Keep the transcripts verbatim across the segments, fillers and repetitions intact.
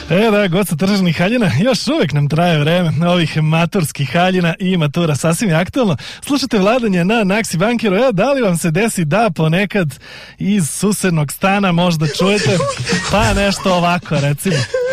E da, Goca tržanih haljina, još uvek nam traje vreme ovih maturskih haljina i matura, sasvim je aktualno. Slušate Vladanje na Naksi Bankeru. E, da li vam se desi da ponekad iz susednog stana možda čujete pa nešto ovako, recimo?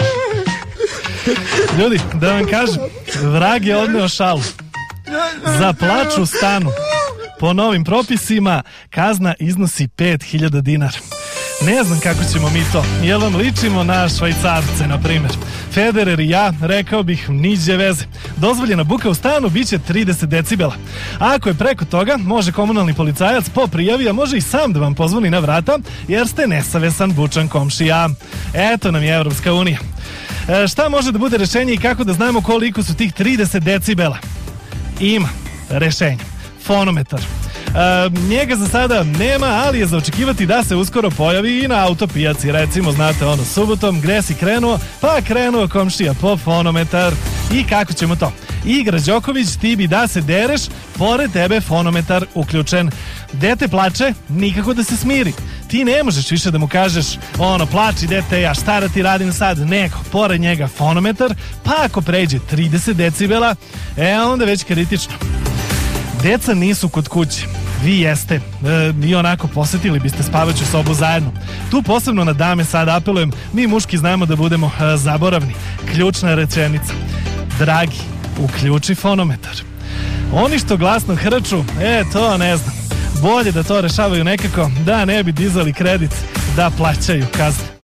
Ljudi, da vam kažem, vrag je odneo šalu. Za plač u stanu po novim propisima kazna iznosi pet hiljada dinara. Ne znam kako ćemo mi to. Jel vam ličimo na Švajcarce, na primjer? Federer i ja, rekao bih, niđe veze. Dozvoljena buka u stanu biće trideset decibela. A ako je preko toga, može komunalni policajac po prijavi, a može i sam da vam pozvoni na vrata, jer ste nesavesan bučan komšija. Eto nam je Evropska unija. E, šta može da bude rešenje i kako da znamo koliko su tih trideset decibela? Ima rešenje. Fonometar. E, njega za sada nema, ali je za očekivati da se uskoro pojavi i na autopijaci. Recimo, znate ono, subotom gde si krenuo, pa krenuo komšija po fonometar. I kako ćemo to? Igra Đoković, ti bi da se dereš, pored tebe fonometar uključen. Dete plače, nikako da se smiri. Ti ne možeš više da mu kažeš ono, plači dete, ja šta da ti radim sad, nego, pored njega fonometar, pa ako pređe trideset decibela, e onda već kritično. Deca nisu kod kuće, vi jeste, e, i onako posetili biste spavaću sobu zajedno. Tu posebno na dame sad apelujem, mi muški znamo da budemo e, zaboravni. Ključna rečenica, dragi, uključi fonometar. Oni što glasno hrču, e to ne znam, bolje da to rešavaju nekako, da ne bi dizali kredit, da plaćaju kazne.